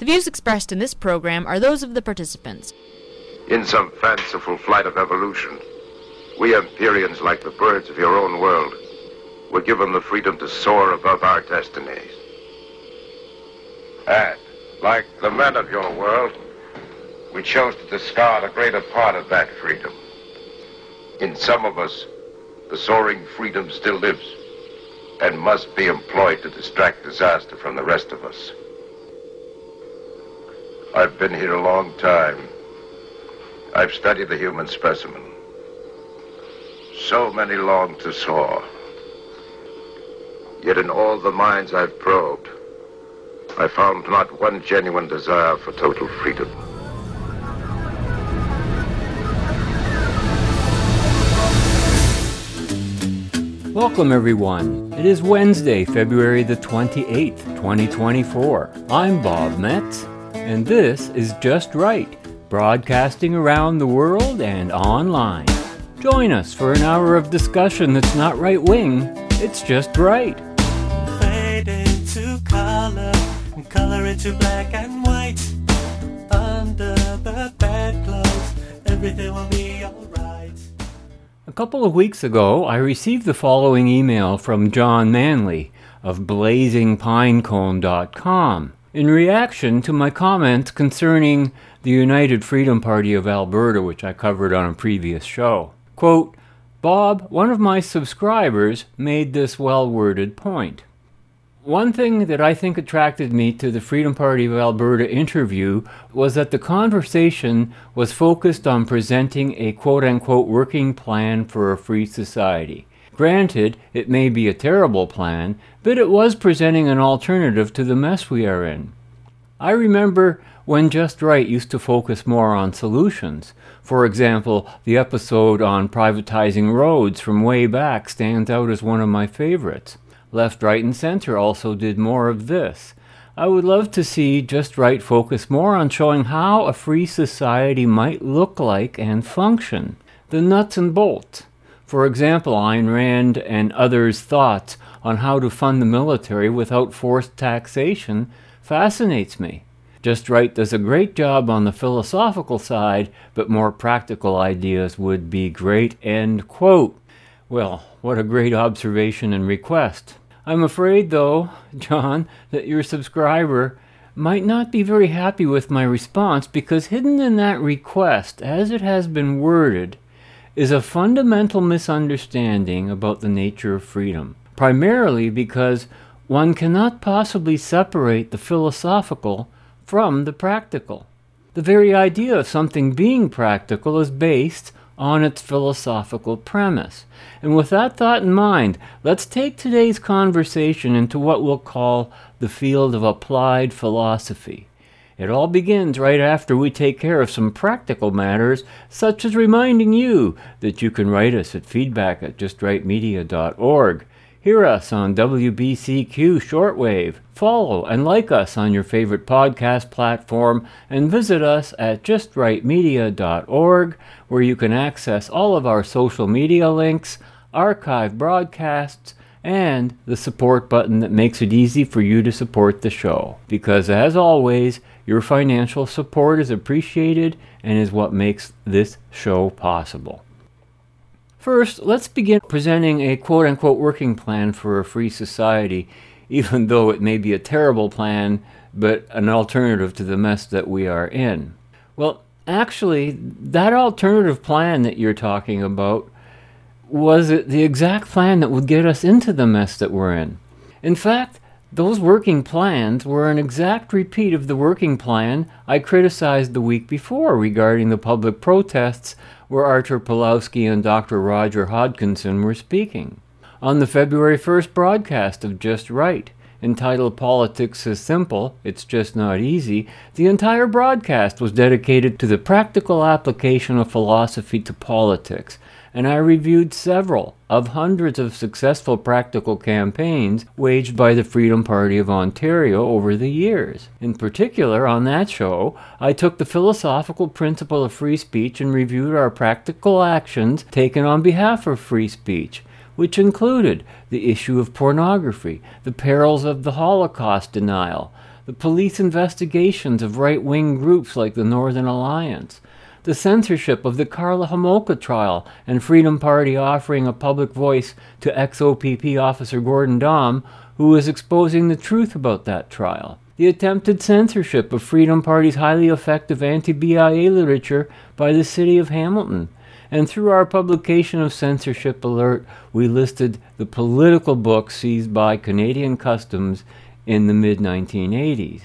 The views expressed in this program are those of the participants. In some fanciful flight of evolution, we Empyreans, like the birds of your own world, were given the freedom to soar above our destinies. And, like the men of your world, we chose to discard a greater part of that freedom. In some of us, the soaring freedom still lives and must be employed to distract disaster from the rest of us. I've been here a long time. I've studied the human specimen. So many long to soar. Yet in all the minds I've probed, I found not one genuine desire for total freedom. Welcome, everyone. It is Wednesday, February the 28th, 2024. I'm Bob Metz, and this is Just Right, broadcasting around the world and online. Join us for an hour of discussion that's not right-wing, it's just right. Fade into color, and color into black and white. Under the bedclothes, everything will be alright. A couple of weeks ago, I received the following email from John Manley of blazingpinecone.com in reaction to my comments concerning the United Freedom Party of Alberta, which I covered on a previous show. Quote, Bob, one of my subscribers made this well-worded point. One thing that I think attracted me to the Freedom Party of Alberta interview was that the conversation was focused on presenting a quote-unquote working plan for a free society. Granted, it may be a terrible plan, but it was presenting an alternative to the mess we are in. I remember when Just Right used to focus more on solutions. For example, the episode on privatizing roads from way back stands out as one of my favorites. Left, Right, and Center also did more of this. I would love to see Just Right focus more on showing how a free society might look like and function. The nuts and bolts. For example, Ayn Rand and others' thoughts on how to fund the military without forced taxation fascinates me. Just Right does a great job on the philosophical side, but more practical ideas would be great, end quote. Well, what a great observation and request. I'm afraid, though, John, that your subscriber might not be very happy with my response because hidden in that request, as it has been worded, is a fundamental misunderstanding about the nature of freedom, primarily because one cannot possibly separate the philosophical from the practical. The very idea of something being practical is based on its philosophical premise. And with that thought in mind, let's take today's conversation into what we'll call the field of applied philosophy. It all begins right after we take care of some practical matters, such as reminding you that you can write us at feedback@justrightmedia.org. Hear us on WBCQ Shortwave. Follow and like us on your favorite podcast platform, and visit us at justrightmedia.org, where you can access all of our social media links, archive broadcasts, and the support button that makes it easy for you to support the show. Because as always, your financial support is appreciated and is what makes this show possible. First, let's begin presenting a quote-unquote working plan for a free society, even though it may be a terrible plan, but an alternative to the mess that we are in. Well, actually, that alternative plan that you're talking about was the exact plan that would get us into the mess that we're in. In fact, those working plans were an exact repeat of the working plan I criticized the week before regarding the public protests where Artur Pawlowski and Dr. Roger Hodkinson were speaking. On the February 1st broadcast of Just Right, entitled Politics is Simple, It's Just Not Easy, the entire broadcast was dedicated to the practical application of philosophy to politics, and I reviewed several of hundreds of successful practical campaigns waged by the Freedom Party of Ontario over the years. In particular, on that show, I took the philosophical principle of free speech and reviewed our practical actions taken on behalf of free speech, which included the issue of pornography, the perils of the Holocaust denial, the police investigations of right-wing groups like the Northern Alliance, the censorship of the Karla Homolka trial and Freedom Party offering a public voice to ex-OPP officer Gordon Daum, who was exposing the truth about that trial, the attempted censorship of Freedom Party's highly effective anti-BIA literature by the city of Hamilton. And through our publication of Censorship Alert, we listed the political books seized by Canadian Customs in the mid-1980s.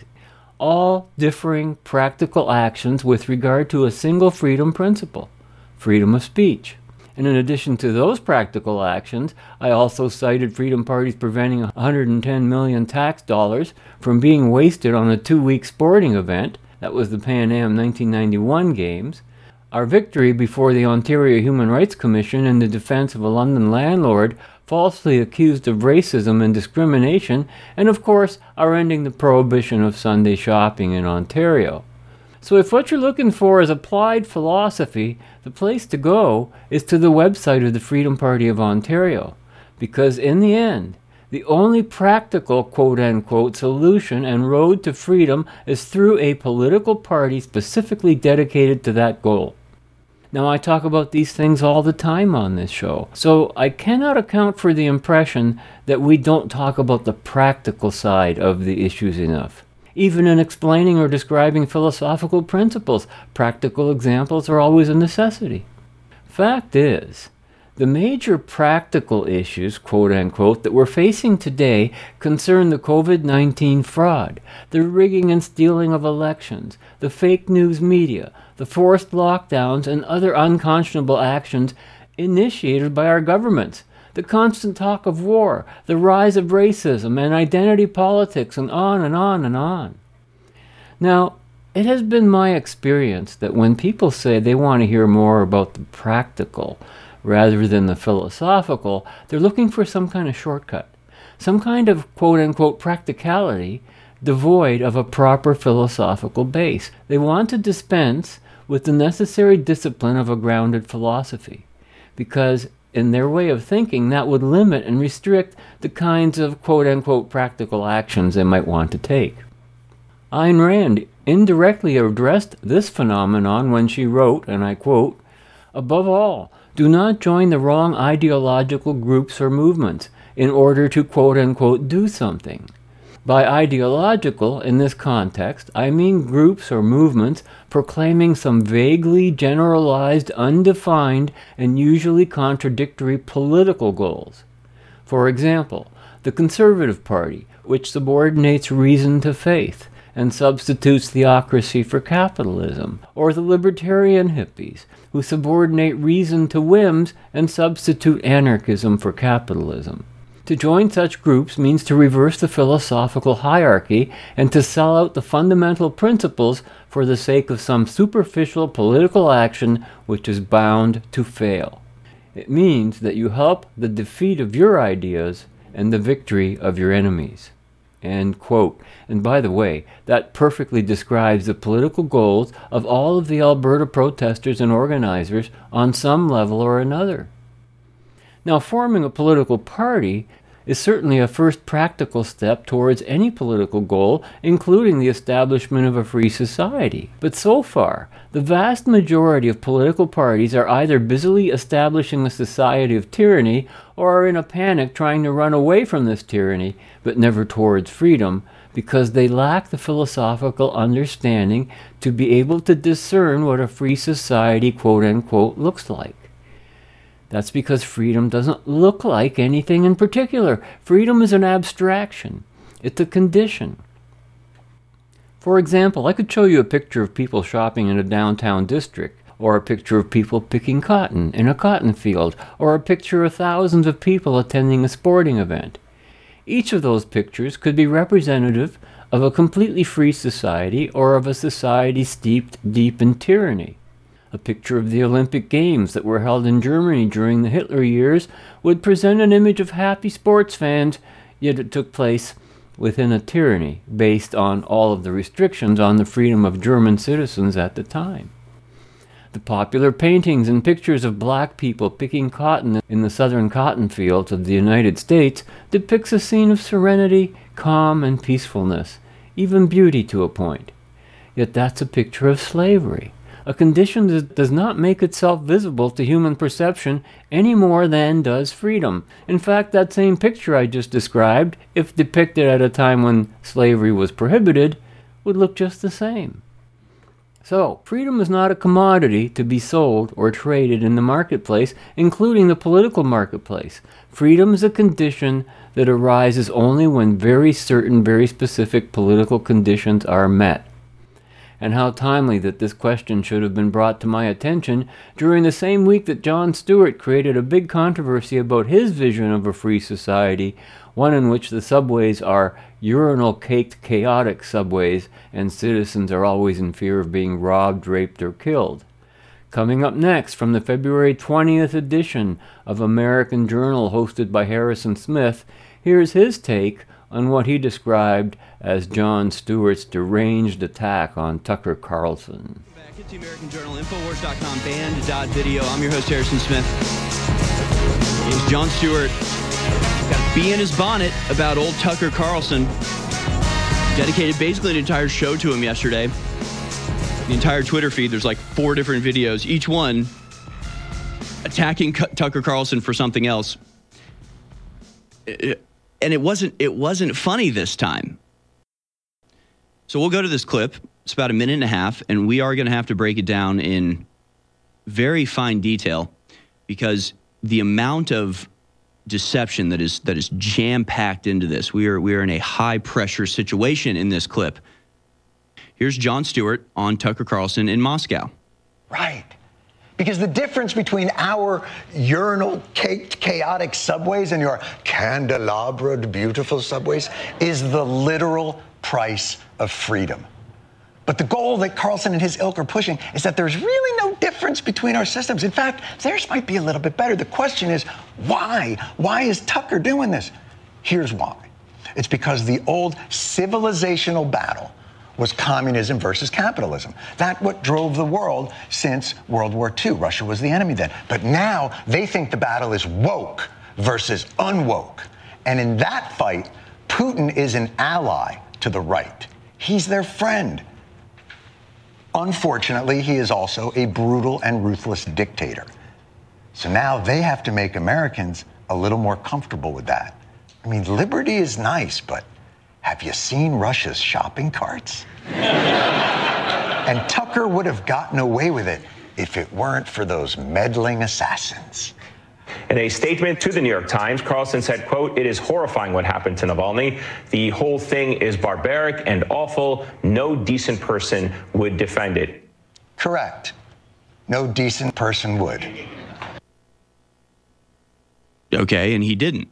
All differing practical actions with regard to a single freedom principle, freedom of speech. And in addition to those practical actions, I also cited Freedom Parties preventing $110 million tax dollars from being wasted on a 2-week sporting event, that was the Pan Am 1991 Games, our victory before the Ontario Human Rights Commission in the defense of a London landlord falsely accused of racism and discrimination, and of course, our ending the prohibition of Sunday shopping in Ontario. So if what you're looking for is applied philosophy, the place to go is to the website of the Freedom Party of Ontario, because in the end, the only practical quote-unquote solution and road to freedom is through a political party specifically dedicated to that goal. Now, I talk about these things all the time on this show, so I cannot account for the impression that we don't talk about the practical side of the issues enough. Even in explaining or describing philosophical principles, practical examples are always a necessity. Fact is, the major practical issues, quote-unquote, that we're facing today concern the COVID-19 fraud, the rigging and stealing of elections, the fake news media, the forced lockdowns, and other unconscionable actions initiated by our governments, the constant talk of war, the rise of racism and identity politics, and on and on and on. Now, it has been my experience that when people say they want to hear more about the practical rather than the philosophical, they're looking for some kind of shortcut, some kind of quote-unquote practicality devoid of a proper philosophical base. They want to dispense with the necessary discipline of a grounded philosophy, because in their way of thinking, that would limit and restrict the kinds of quote-unquote practical actions they might want to take. Ayn Rand indirectly addressed this phenomenon when she wrote, and I quote, "Above all, do not join the wrong ideological groups or movements in order to quote-unquote do something." By ideological, in this context, I mean groups or movements proclaiming some vaguely generalized, undefined, and usually contradictory political goals. For example, the Conservative Party, which subordinates reason to faith and substitutes theocracy for capitalism, or the Libertarian hippies, who subordinate reason to whims and substitute anarchism for capitalism. To join such groups means to reverse the philosophical hierarchy and to sell out the fundamental principles for the sake of some superficial political action which is bound to fail. It means that you help the defeat of your ideas and the victory of your enemies. End quote. And by the way, that perfectly describes the political goals of all of the Alberta protesters and organizers on some level or another. Now, forming a political party is certainly a first practical step towards any political goal, including the establishment of a free society. But so far, the vast majority of political parties are either busily establishing a society of tyranny or are in a panic trying to run away from this tyranny, but never towards freedom, because they lack the philosophical understanding to be able to discern what a free society, quote-unquote, looks like. That's because freedom doesn't look like anything in particular. Freedom is an abstraction. It's a condition. For example, I could show you a picture of people shopping in a downtown district, or a picture of people picking cotton in a cotton field, or a picture of thousands of people attending a sporting event. Each of those pictures could be representative of a completely free society or of a society steeped deep in tyranny. A picture of the Olympic Games that were held in Germany during the Hitler years would present an image of happy sports fans, yet it took place within a tyranny based on all of the restrictions on the freedom of German citizens at the time. The popular paintings and pictures of black people picking cotton in the southern cotton fields of the United States depicts a scene of serenity, calm, and peacefulness, even beauty to a point. Yet that's a picture of slavery, a condition that does not make itself visible to human perception any more than does freedom. In fact, that same picture I just described, if depicted at a time when slavery was prohibited, would look just the same. So, freedom is not a commodity to be sold or traded in the marketplace, including the political marketplace. Freedom is a condition that arises only when very certain, very specific political conditions are met. And how timely that this question should have been brought to my attention during the same week that Jon Stewart created a big controversy about his vision of a free society, one in which the subways are urinal-caked, chaotic subways, and citizens are always in fear of being robbed, raped, or killed. Coming up next, from the February 20th edition of American Journal hosted by Harrison Smith, here's his take on what he described as Jon Stewart's deranged attack on Tucker Carlson. Back at the American Journal, Infowars.com, band.video. I'm your host, Harrison Smith. It's Jon Stewart. Got a bee in his bonnet about old Tucker Carlson. Dedicated basically an entire show to him yesterday. The entire Twitter feed, there's like 4 different videos, each one attacking Tucker Carlson for something else. And it wasn't funny this time. So we'll go to this clip. It's about a minute and a half, and we are going to have to break it down in very fine detail because the amount of deception that is jam-packed into this. We are in a high-pressure situation in this clip. Here's Jon Stewart on Tucker Carlson in Moscow. Right. Because the difference between our urinal-caked, chaotic subways and your candelabred, beautiful subways is the literal price of freedom. But the goal that Carlson and his ilk are pushing is that there's really no difference between our systems. In fact, theirs might be a little bit better. The question is, why? Why is Tucker doing this? Here's why. It's because the old civilizational battle was communism versus capitalism. That's what drove the world since World War II. Russia was the enemy then. But now they think the battle is woke versus unwoke. And in that fight, Putin is an ally to the right. He's their friend. Unfortunately, he is also a brutal and ruthless dictator. So now they have to make Americans a little more comfortable with that. I mean, liberty is nice, but have you seen Russia's shopping carts? And Tucker would have gotten away with it if it weren't for those meddling assassins. In a statement to the New York Times, Carlson said, quote, "It is horrifying what happened to Navalny. The whole thing is barbaric and awful. No decent person would defend it." Correct. No decent person would. Okay, and he didn't.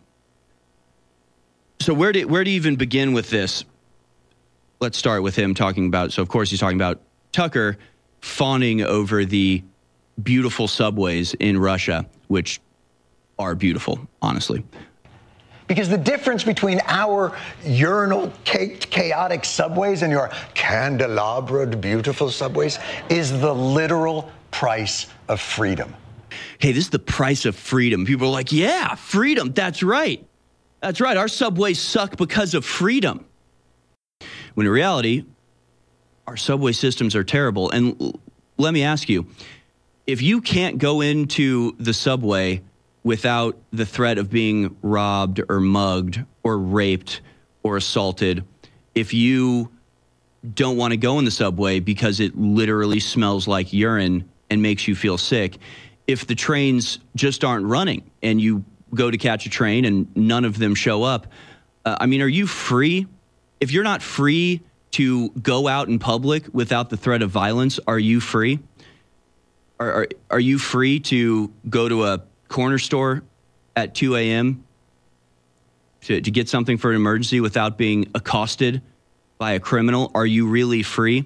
So where do you even begin with this? Let's start with him talking about, so of course he's talking about Tucker fawning over the beautiful subways in Russia, which are beautiful, honestly. Because the difference between our urinal-caked, chaotic subways and your candelabred, beautiful subways is the literal price of freedom. Hey, this is the price of freedom. People are like, yeah, freedom, that's right. That's right, our subways suck because of freedom. When in reality, our subway systems are terrible. And let me ask you, if you can't go into the subway without the threat of being robbed or mugged or raped or assaulted, if you don't want to go in the subway because it literally smells like urine and makes you feel sick, if the trains just aren't running and you go to catch a train and none of them show up, are you free? If you're not free to go out in public without the threat of violence, are you free? Are you free to go to a corner store at 2 a.m. to get something for an emergency without being accosted by a criminal? Are you really free?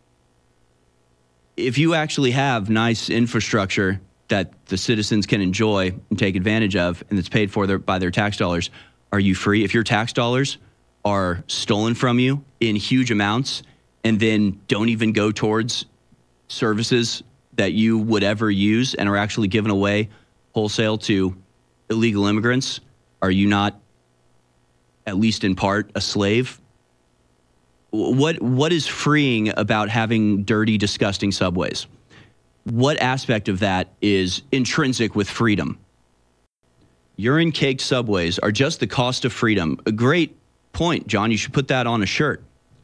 If you actually have nice infrastructure that the citizens can enjoy and take advantage of, and it's paid for by their tax dollars, are you free? If your tax dollars are stolen from you in huge amounts and then don't even go towards services that you would ever use and are actually given away wholesale to illegal immigrants, are you not, at least in part, a slave? What is freeing about having dirty, disgusting subways? What aspect of that is intrinsic with freedom? Urine-caked subways are just the cost of freedom. A great point, John. You should put that on a shirt.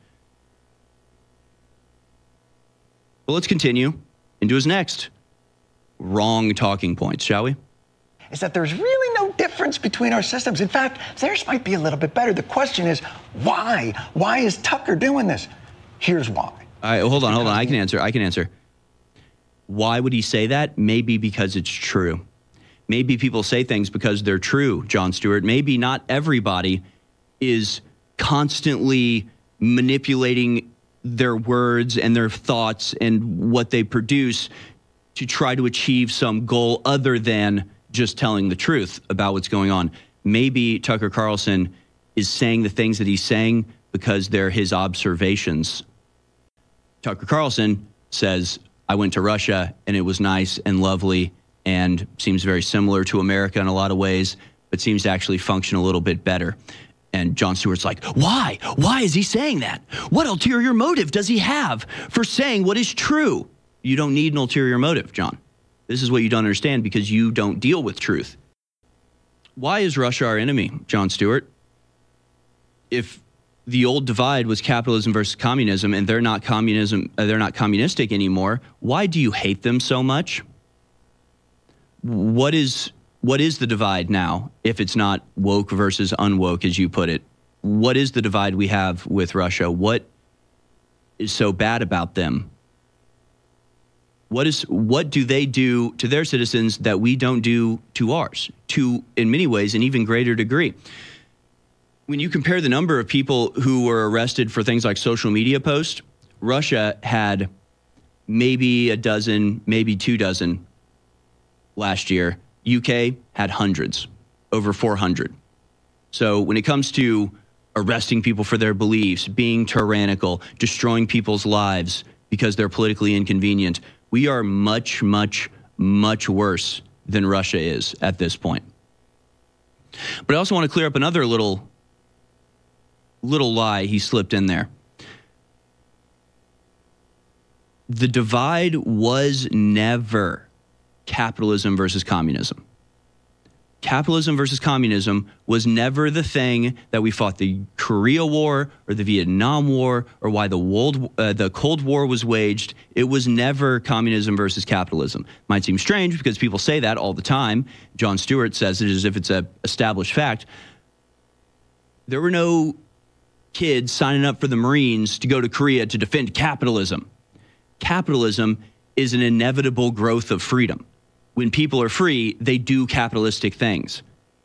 Well, let's continue into his next wrong talking points, shall we? Is that there's really no difference between our systems. In fact, theirs might be a little bit better. The question is, why? Why is Tucker doing this? Here's why. All right, hold on. I can answer. Why would he say that? Maybe because it's true. Maybe people say things because they're true, Jon Stewart. Maybe not everybody is constantly manipulating their words and their thoughts and what they produce to try to achieve some goal other than just telling the truth about what's going on. Maybe Tucker Carlson is saying the things that he's saying because they're his observations. Tucker Carlson says, I went to Russia and it was nice and lovely and seems very similar to America in a lot of ways, but seems to actually function a little bit better. And Jon Stewart's like, why? Why is he saying that? What ulterior motive does he have for saying what is true? You don't need an ulterior motive, John. This is what you don't understand because you don't deal with truth. Why is Russia our enemy, Jon Stewart? If the old divide was capitalism versus communism and they're not communistic anymore, why do you hate them so much? What is the divide now if it's not woke versus unwoke, as you put it? What is the divide we have with Russia? What is so bad about them? What do they do to their citizens that we don't do to ours, to, in many ways, an even greater degree? When you compare the number of people who were arrested for things like social media posts, Russia had maybe a dozen, maybe 24 last year. UK had hundreds, over 400. So when it comes to arresting people for their beliefs, being tyrannical, destroying people's lives because they're politically inconvenient, we are much, much, much worse than Russia is at this point. But I also want to clear up another little lie he slipped in there. The divide was never capitalism versus communism. Capitalism versus communism was never the thing that we fought the Korea War or the Vietnam War or why the Cold War was waged. It was never communism versus capitalism. Might seem strange because people say that all the time. Jon Stewart says it as if it's an established fact. There were no kids signing up for the Marines to go to Korea to defend capitalism. Capitalism is an inevitable growth of freedom. When people are free, they do capitalistic things.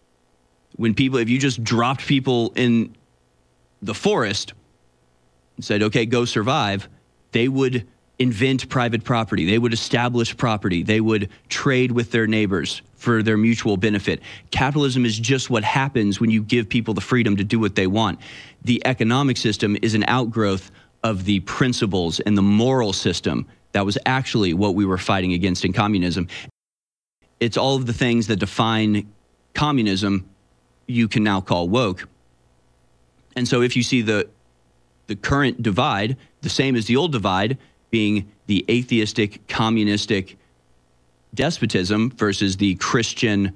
If you just dropped people in the forest and said, okay, go survive, they would invent private property. They would establish property. They would trade with their neighbors for their mutual benefit. Capitalism is just what happens when you give people the freedom to do what they want. The economic system is an outgrowth of the principles and the moral system that was actually what we were fighting against in communism. It's all of the things that define communism you can now call woke. And so if you see the current divide, the same as the old divide, being the atheistic, communistic despotism versus the Christian,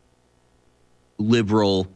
liberal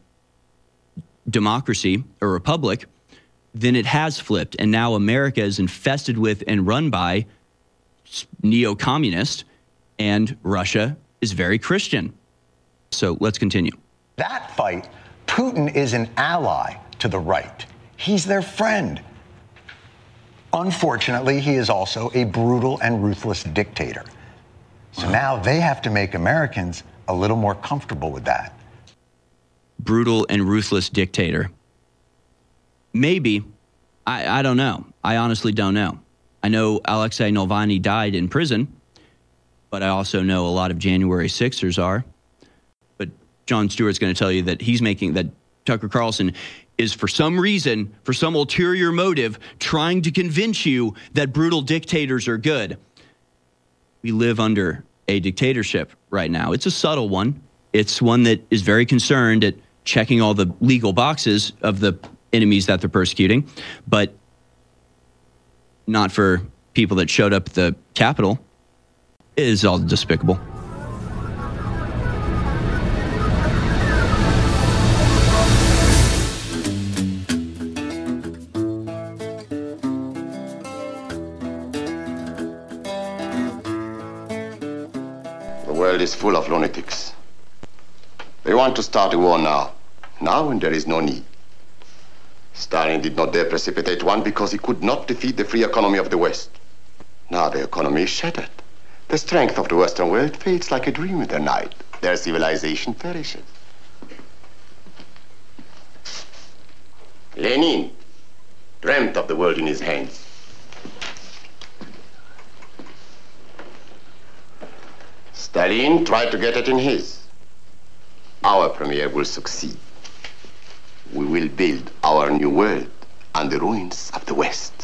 democracy or republic, then it has flipped. And now America is infested with and run by neo-communists, and Russia is very Christian. So let's continue. That fight, Putin is an ally to the right. He's their friend. Unfortunately, he is also a brutal and ruthless dictator. So now they have to make Americans a little more comfortable with that. Brutal and ruthless dictator. Maybe. I don't know. I honestly don't know. I know Alexei Navalny died in prison, but I also know a lot of January 6ers are. But Jon Stewart's going to tell you that that Tucker Carlson is for some reason, for some ulterior motive, trying to convince you that brutal dictators are good. We live under a dictatorship right now. It's a subtle one. It's one that is very concerned at checking all the legal boxes of the enemies that they're persecuting. But not for people that showed up at the Capitol, is all despicable. The world is full of lunatics. They want to start a war now when there is no need. Stalin did not dare precipitate one because he could not defeat the free economy of the West. Now the economy is shattered. The strength of the Western world fades like a dream in the night. Their civilization perishes. Lenin dreamt of the world in his hands. Stalin tried to get it in his. Our premier will succeed. We will build our new world on the ruins of the West.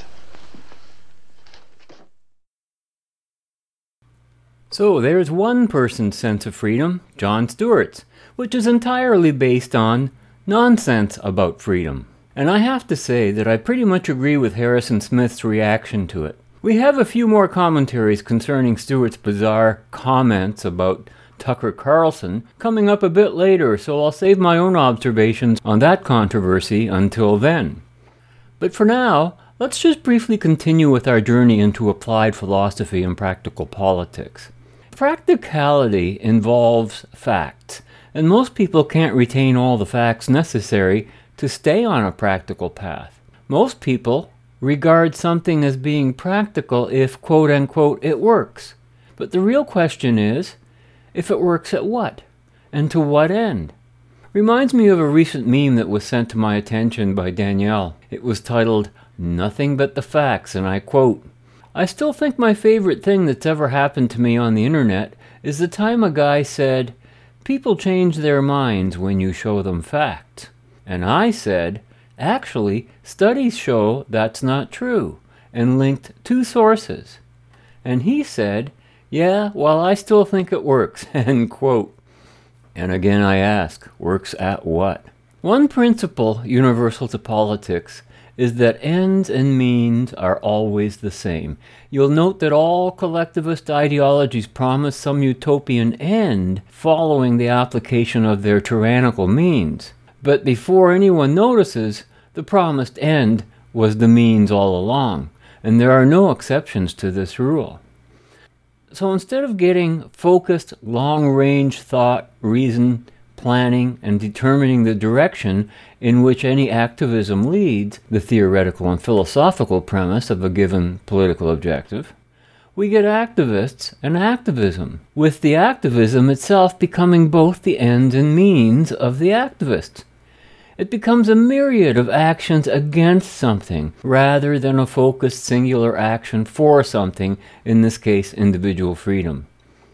So there's one person's sense of freedom, Jon Stewart's, which is entirely based on nonsense about freedom. And I have to say that I pretty much agree with Harrison Smith's reaction to it. We have a few more commentaries concerning Stewart's bizarre comments about Tucker Carlson coming up a bit later, so I'll save my own observations on that controversy until then. But for now, let's just briefly continue with our journey into applied philosophy and practical politics. Practicality involves facts, and most people can't retain all the facts necessary to stay on a practical path. Most people regard something as being practical if, quote-unquote, it works. But the real question is, if it works at what? And to what end? Reminds me of a recent meme that was sent to my attention by Danielle. It was titled, "Nothing but the facts," and I quote, "I still think my favorite thing that's ever happened to me on the internet is the time a guy said, 'People change their minds when you show them facts.' And I said, 'Actually, studies show that's not true,' and linked 2 sources. And he said, 'Yeah, well, I still think it works,' end quote. And again I ask, works at what? One principle universal to politics is that ends and means are always the same. You'll note that all collectivist ideologies promise some utopian end following the application of their tyrannical means. But before anyone notices, the promised end was the means all along, and there are no exceptions to this rule. So instead of getting focused, long-range thought, reason, planning, and determining the direction in which any activism leads, the theoretical and philosophical premise of a given political objective, we get activists and activism, with the activism itself becoming both the ends and means of the activists. It becomes a myriad of actions against something, rather than a focused singular action for something, in this case individual freedom.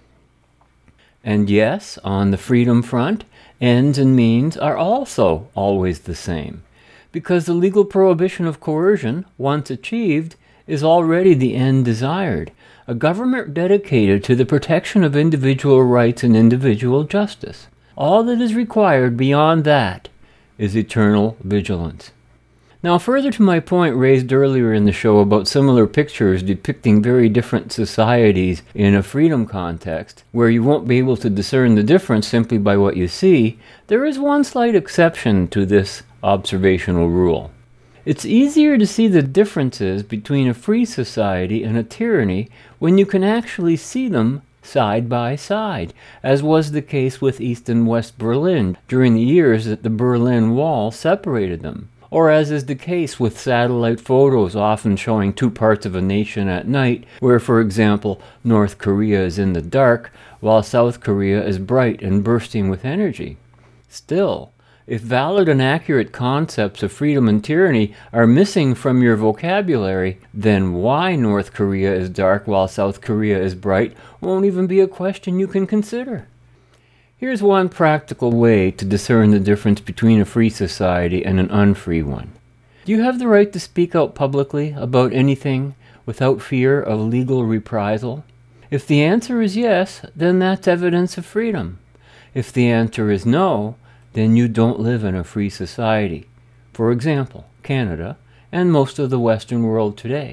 And yes, on the freedom front, ends and means are also always the same, because the legal prohibition of coercion, once achieved, is already the end desired, a government dedicated to the protection of individual rights and individual justice. All that is required beyond that is eternal vigilance. Now, further to my point raised earlier in the show about similar pictures depicting very different societies in a freedom context, where you won't be able to discern the difference simply by what you see, there is one slight exception to this observational rule. It's easier to see the differences between a free society and a tyranny when you can actually see them side by side, as was the case with East and West Berlin during the years that the Berlin Wall separated them, or as is the case with satellite photos often showing 2 parts of a nation at night, where, for example, North Korea is in the dark, while South Korea is bright and bursting with energy. Still, if valid and accurate concepts of freedom and tyranny are missing from your vocabulary, then why North Korea is dark while South Korea is bright won't even be a question you can consider. Here's one practical way to discern the difference between a free society and an unfree one. Do you have the right to speak out publicly about anything without fear of legal reprisal? If the answer is yes, then that's evidence of freedom. If the answer is no, then you don't live in a free society. For example, Canada and most of the Western world today.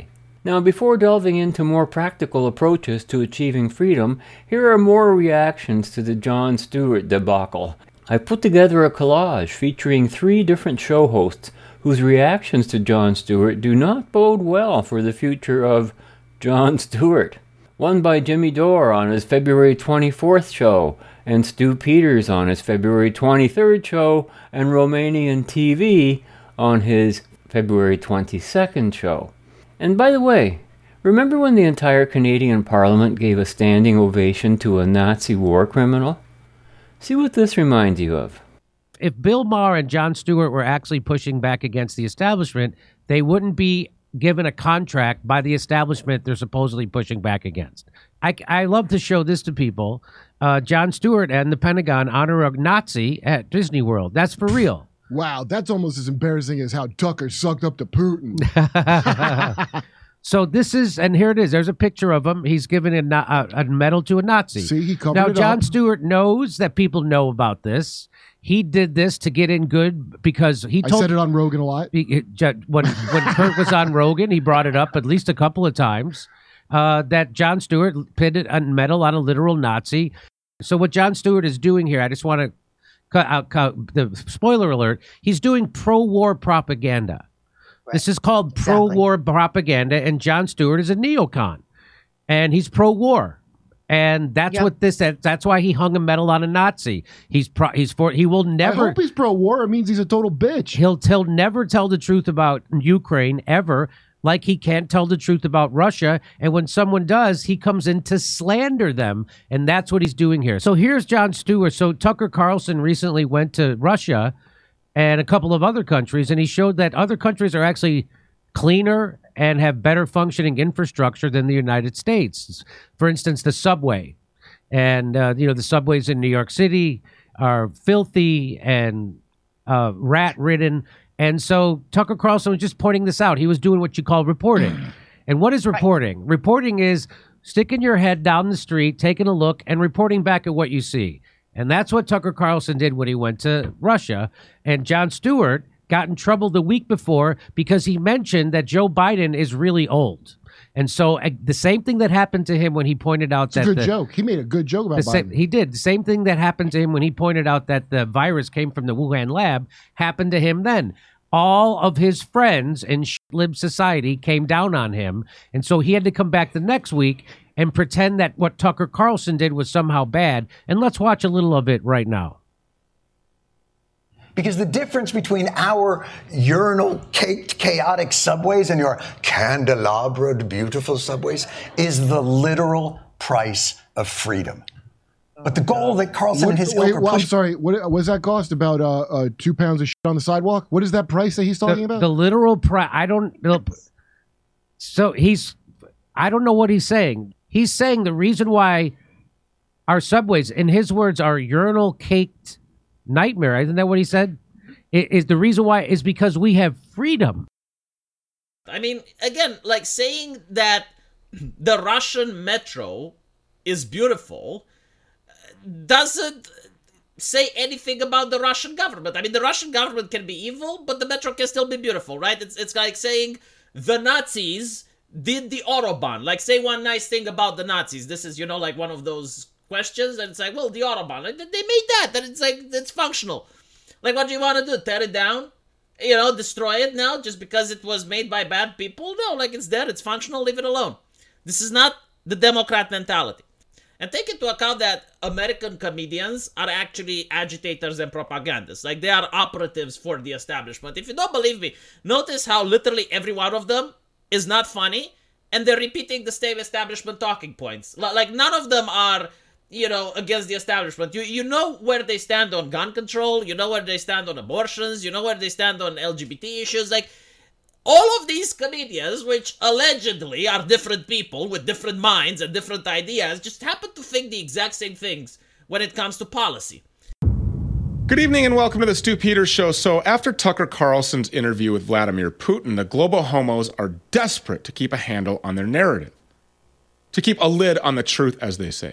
Now, before delving into more practical approaches to achieving freedom, here are more reactions to the Jon Stewart debacle. I put together a collage featuring 3 different show hosts whose reactions to Jon Stewart do not bode well for the future of Jon Stewart. One by Jimmy Dore on his February 24th show, and Stu Peters on his February 23rd show, and Romanian TV on his February 22nd show. And by the way, remember when the entire Canadian Parliament gave a standing ovation to a Nazi war criminal? See what this reminds you of. If Bill Maher and Jon Stewart were actually pushing back against the establishment, they wouldn't be given a contract by the establishment they're supposedly pushing back against. I love to show this to people. Jon Stewart and the Pentagon honor a Nazi at Disney World. That's for real. Wow, that's almost as embarrassing as how Tucker sucked up to Putin. So this is, and here it is. There's a picture of him. He's giving a medal to a Nazi. See, he covered now, it Jon up. Stewart knows that people know about this. He did this to get in good because he told... I said it on Rogan a lot. When Kurt was on Rogan, he brought it up at least a couple of times, that Jon Stewart pinned a medal on a literal Nazi. So what Jon Stewart is doing here, I just want to cut out the spoiler alert, he's doing pro-war propaganda. Right. This is called pro-war propaganda, and Jon Stewart is a neocon, and he's pro-war. And that's what that's why he hung a medal on a Nazi. He will never. I hope he's pro-war. It means he's a total bitch. He'll never tell the truth about Ukraine ever, like he can't tell the truth about Russia. And when someone does, he comes in to slander them. And that's what he's doing here. So here's Jon Stewart. So Tucker Carlson recently went to Russia and a couple of other countries, and he showed that other countries are actually cleaner and have better functioning infrastructure than the United States. For instance, the subway. And, the subways in New York City are filthy and rat-ridden. And so Tucker Carlson was just pointing this out. He was doing what you call reporting. And what is reporting? Right. Reporting is sticking your head down the street, taking a look, and reporting back at what you see. And that's what Tucker Carlson did when he went to Russia. And Jon Stewart got in trouble the week before because he mentioned that Joe Biden is really old. And so the same thing that happened to him when he pointed out that... It's a good joke. He made a good joke about Biden. He did. The same thing that happened to him when he pointed out that the virus came from the Wuhan lab happened to him then. All of his friends in lib society came down on him. And so he had to come back the next week and pretend that what Tucker Carlson did was somehow bad. And let's watch a little of it right now. Because the difference between our urinal-caked, chaotic subways and your candelabred, beautiful subways is the literal price of freedom. But the goal that Carlson and his ilk are I'm sorry. What does that cost? About 2 pounds of shit on the sidewalk? What is that price that he's talking about? The literal price. I don't know. So I don't know what he's saying. He's saying the reason why our subways, in his words, are urinal-caked nightmare. Isn't that what he said? Is the reason why is because we have freedom. I mean, again, like saying that the Russian metro is beautiful doesn't say anything about the Russian government. I mean, the Russian government can be evil, but the metro can still be beautiful, right? It's like saying the Nazis did the Autobahn. Like, say one nice thing about the Nazis. This is, like one of those questions, and it's like, well, the Autobahn, they made that it's like, it's functional. Like, what do you want to do? Tear it down? Destroy it now just because it was made by bad people? No, like, it's there, it's functional, leave it alone. This is not the Democrat mentality. And take into account that American comedians are actually agitators and propagandists. Like, they are operatives for the establishment. If you don't believe me, notice how literally every one of them is not funny, and they're repeating the same establishment talking points. Like, none of them are, against the establishment. You know where they stand on gun control, you know where they stand on abortions, you know where they stand on LGBT issues. Like, all of these comedians, which allegedly are different people with different minds and different ideas, just happen to think the exact same things when it comes to policy. Good evening and welcome to the Stu Peters Show. So after Tucker Carlson's interview with Vladimir Putin, the global homos are desperate to keep a handle on their narrative, to keep a lid on the truth, as they say.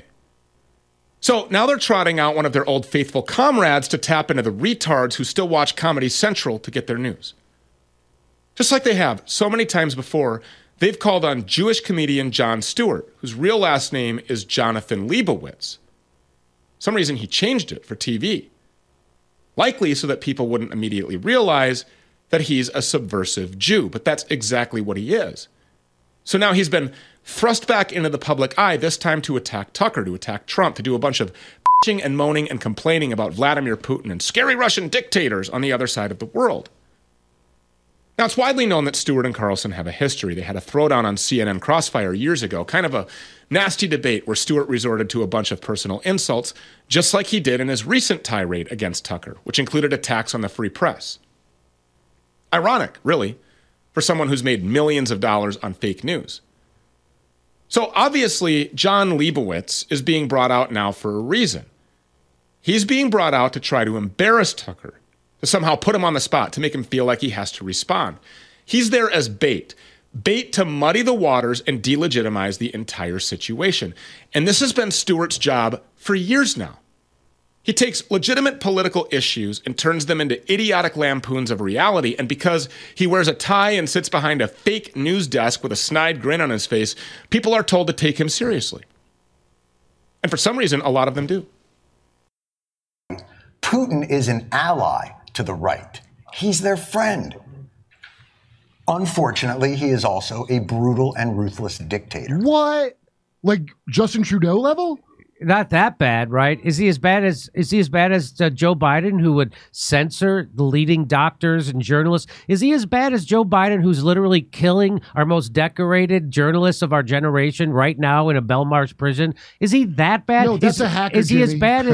So now they're trotting out one of their old faithful comrades to tap into the retards who still watch Comedy Central to get their news. Just like they have so many times before, they've called on Jewish comedian Jon Stewart, whose real last name is Jonathan Leibowitz. For some reason, he changed it for TV. Likely so that people wouldn't immediately realize that he's a subversive Jew, but that's exactly what he is. So now he's been thrust back into the public eye, this time to attack Tucker, to attack Trump, to do a bunch of bitching and moaning and complaining about Vladimir Putin and scary Russian dictators on the other side of the world. Now, it's widely known that Stewart and Carlson have a history. They had a throwdown on CNN Crossfire years ago, kind of a nasty debate where Stewart resorted to a bunch of personal insults, just like he did in his recent tirade against Tucker, which included attacks on the free press. Ironic, really, for someone who's made millions of dollars on fake news. So obviously, Jon Leibowitz is being brought out now for a reason. He's being brought out to try to embarrass Tucker, to somehow put him on the spot, to make him feel like he has to respond. He's there as bait to muddy the waters and delegitimize the entire situation. And this has been Stewart's job for years now. He takes legitimate political issues and turns them into idiotic lampoons of reality. And because he wears a tie and sits behind a fake news desk with a snide grin on his face, people are told to take him seriously. And for some reason, a lot of them do. Putin is an ally to the right. He's their friend. Unfortunately, he is also a brutal and ruthless dictator. What? Like Justin Trudeau level? Not that bad, right? Is he as bad as Joe Biden, who would censor the leading doctors and journalists? Is he as bad as Joe Biden, who's literally killing our most decorated journalists of our generation right now in a Belmarsh prison? Is he that bad? No, that's a hacker. Is he as bad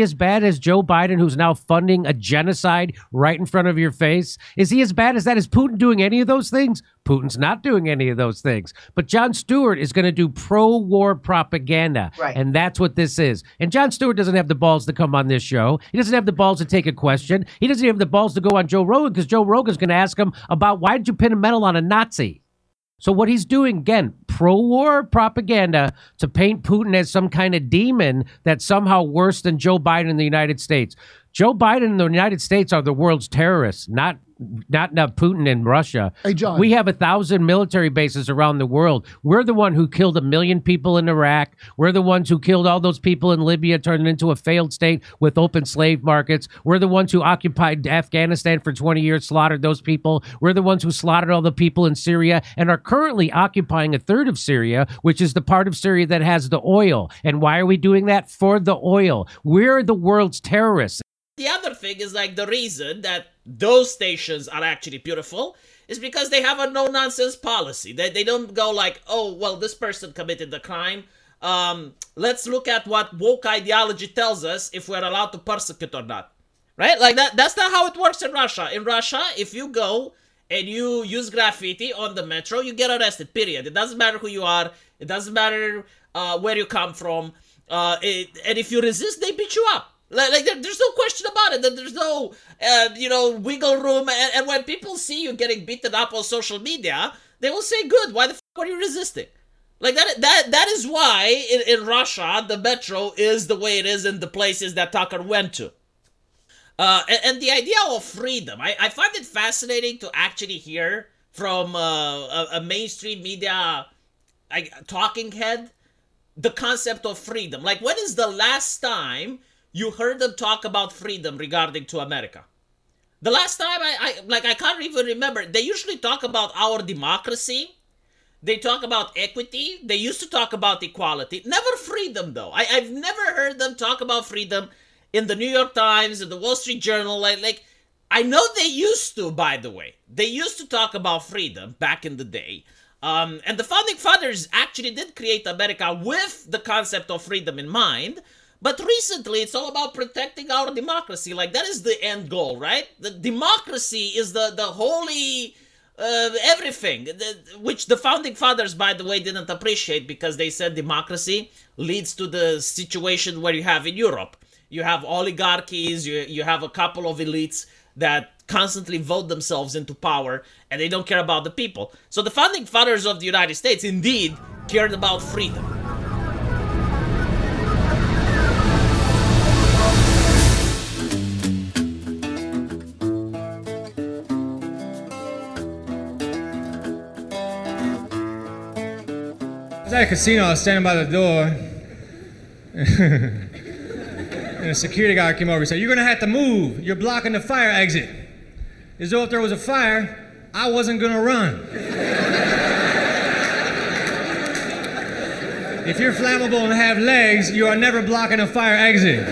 as Joe Biden, who's now funding a genocide right in front of your face? Is he as bad as that? Is Putin doing any of those things? Putin's not doing any of those things. But Jon Stewart is going to do pro-war propaganda. Right. And that's what this is. And Jon Stewart doesn't have the balls to come on this show. He doesn't have the balls to take a question. He doesn't have the balls to go on Joe Rogan because Joe Rogan's going to ask him about why did you pin a medal on a Nazi? So what he's doing, again, pro-war propaganda to paint Putin as some kind of demon that's somehow worse than Joe Biden in the United States. Joe Biden and the United States are the world's terrorists, not Putin in Russia. Hey, John. We have 1,000 military bases around the world. We're the one who killed 1 million people in Iraq. We're the ones who killed all those people in Libya, turned it into a failed state with open slave markets. We're the ones who occupied Afghanistan for 20 years, slaughtered those people. We're the ones who slaughtered all the people in Syria and are currently occupying a third of Syria, which is the part of Syria that has the oil. And why are we doing that? For the oil. We're the world's terrorists. The other thing is like the reason that those stations are actually beautiful is because they have a no-nonsense policy. They don't go like, oh, well, this person committed the crime. Let's look at what woke ideology tells us if we're allowed to persecute or not. Right? Like that's not how it works in Russia. In Russia, if you go and you use graffiti on the metro, you get arrested, period. It doesn't matter who you are. It doesn't matter where you come from. And if you resist, they beat you up. Like there's no question about it. There's no, wiggle room. And when people see you getting beaten up on social media, they will say, "Good. Why the f*** are you resisting?" Like that is why in Russia the metro is the way it is in the places that Tucker went to. And the idea of freedom, I find it fascinating to actually hear from a mainstream media talking head the concept of freedom. Like, when is the last time you heard them talk about freedom regarding to America? The last time I can't even remember. They usually talk about our democracy. They talk about equity. They used to talk about equality. Never freedom, though. I've never heard them talk about freedom in the New York Times, in the Wall Street Journal. Like I know they used to, by the way. They used to talk about freedom back in the day. And the Founding Fathers actually did create America with the concept of freedom in mind. But recently, it's all about protecting our democracy. Like, that is the end goal, right? The democracy is the holy everything, which the Founding Fathers, by the way, didn't appreciate because they said democracy leads to the situation where you have in Europe. You have oligarchies, you have a couple of elites that constantly vote themselves into power, and they don't care about the people. So the Founding Fathers of the United States indeed cared about freedom. at a casino, I was standing by the door, and a security guard came over and said, "You're gonna have to move. You're blocking the fire exit." As though if there was a fire, I wasn't gonna run. If you're flammable and have legs, you are never blocking a fire exit.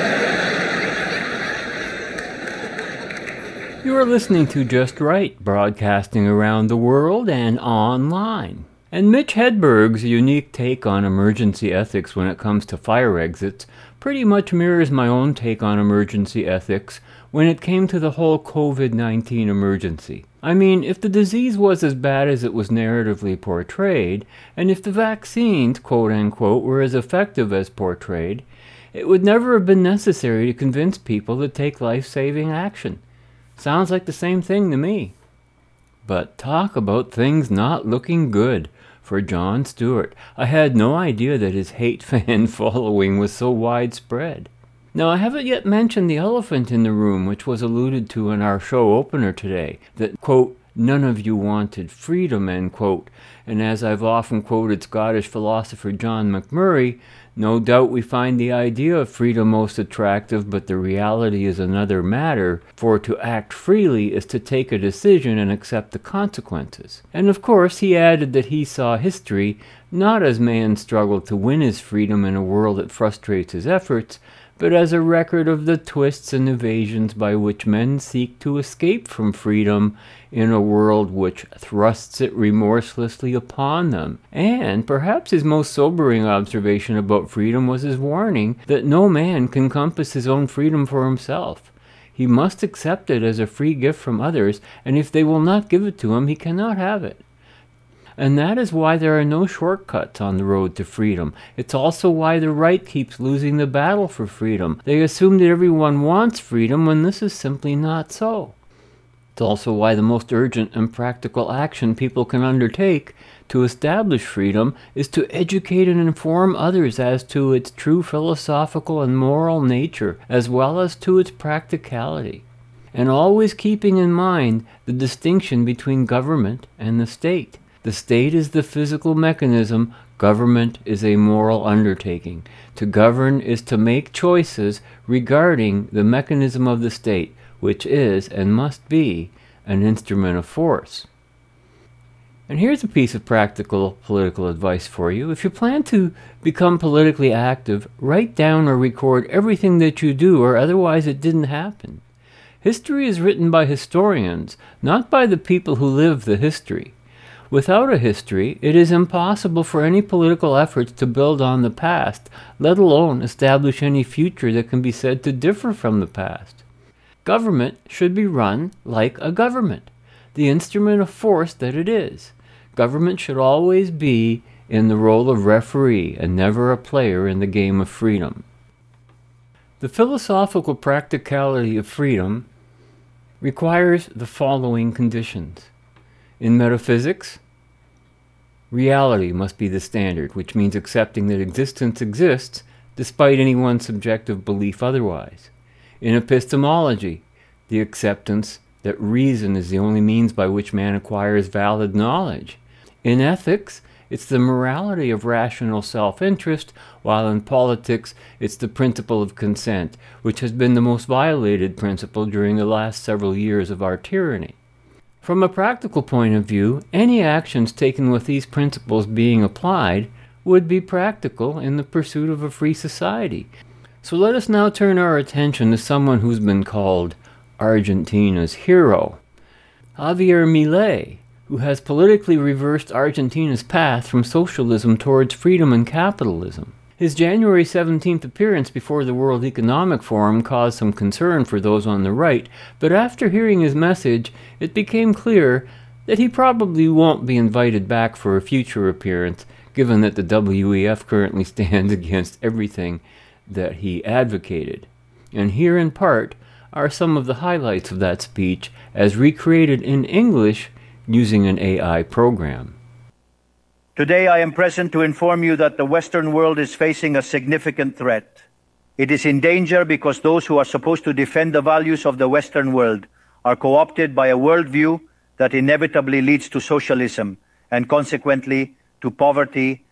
You are listening to Just Right, broadcasting around the world and online. And Mitch Hedberg's unique take on emergency ethics when it comes to fire exits pretty much mirrors my own take on emergency ethics when it came to the whole COVID-19 emergency. I mean, if the disease was as bad as it was narratively portrayed, and if the vaccines, quote-unquote, were as effective as portrayed, it would never have been necessary to convince people to take life-saving action. Sounds like the same thing to me. But talk about things not looking good for Jon Stewart. I had no idea that his hate fan following was so widespread. Now, I haven't yet mentioned the elephant in the room, which was alluded to in our show opener today, that, quote, none of you wanted freedom, end quote. And as I've often quoted Scottish philosopher John McMurray, no doubt we find the idea of freedom most attractive, but the reality is another matter, for to act freely is to take a decision and accept the consequences. And of course, he added that he saw history not as man's struggle to win his freedom in a world that frustrates his efforts, but as a record of the twists and evasions by which men seek to escape from freedom in a world which thrusts it remorselessly upon them. And perhaps his most sobering observation about freedom was his warning that no man can compass his own freedom for himself. He must accept it as a free gift from others, and if they will not give it to him, he cannot have it. And that is why there are no shortcuts on the road to freedom. It's also why the right keeps losing the battle for freedom. They assume that everyone wants freedom when this is simply not so. It's also why the most urgent and practical action people can undertake to establish freedom is to educate and inform others as to its true philosophical and moral nature, as well as to its practicality. And always keeping in mind the distinction between government and the state. The state is the physical mechanism, government is a moral undertaking. To govern is to make choices regarding the mechanism of the state, which is and must be an instrument of force. And here's a piece of practical political advice for you. If you plan to become politically active, write down or record everything that you do, or otherwise it didn't happen. History is written by historians, not by the people who live the history. Without a history, it is impossible for any political efforts to build on the past, let alone establish any future that can be said to differ from the past. Government should be run like a government, the instrument of force that it is. Government should always be in the role of referee and never a player in the game of freedom. The philosophical practicality of freedom requires the following conditions. In metaphysics, reality must be the standard, which means accepting that existence exists despite anyone's subjective belief otherwise. In epistemology, the acceptance that reason is the only means by which man acquires valid knowledge. In ethics, it's the morality of rational self-interest, while in politics, it's the principle of consent, which has been the most violated principle during the last several years of our tyranny. From a practical point of view, any actions taken with these principles being applied would be practical in the pursuit of a free society. So let us now turn our attention to someone who's been called Argentina's hero, Javier Milei, who has politically reversed Argentina's path from socialism towards freedom and capitalism. His January 17th appearance before the World Economic Forum caused some concern for those on the right, but after hearing his message, it became clear that he probably won't be invited back for a future appearance, given that the WEF currently stands against everything that he advocated. And here in part are some of the highlights of that speech as recreated in English using an AI program. Today I am present to inform you that the Western world is facing a significant threat. It is in danger because those who are supposed to defend the values of the Western world are co-opted by a worldview that inevitably leads to socialism and consequently to poverty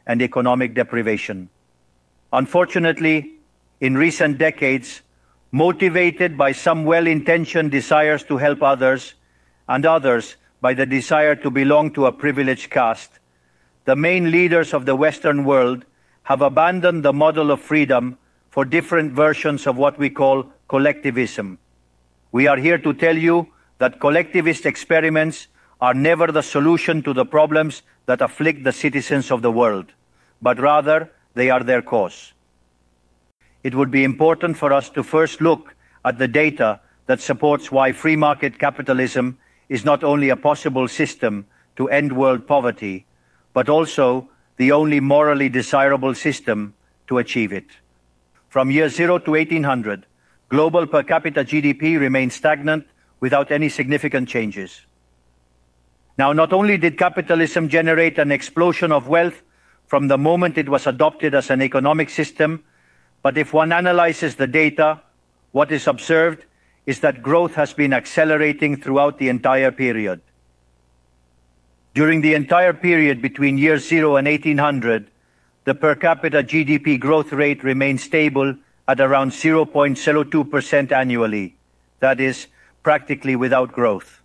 and economic deprivation. Unfortunately, in recent decades, motivated by some well-intentioned desires to help others, and others by the desire to belong to a privileged caste, the main leaders of the Western world have abandoned the model of freedom for different versions of what we call collectivism. We are here to tell you that collectivist experiments are never the solution to the problems that afflict the citizens of the world, but rather they are their cause. It would be important for us to first look at the data that supports why free market capitalism is not only a possible system to end world poverty, but also the only morally desirable system to achieve it. From year 0 to 1800, global per capita GDP remained stagnant without any significant changes. Now, not only did capitalism generate an explosion of wealth from the moment it was adopted as an economic system, but if one analyzes the data, what is observed is that growth has been accelerating throughout the entire period. During the entire period between year 0 and 1800, the per capita GDP growth rate remained stable at around 0.02% annually, that is, practically without growth.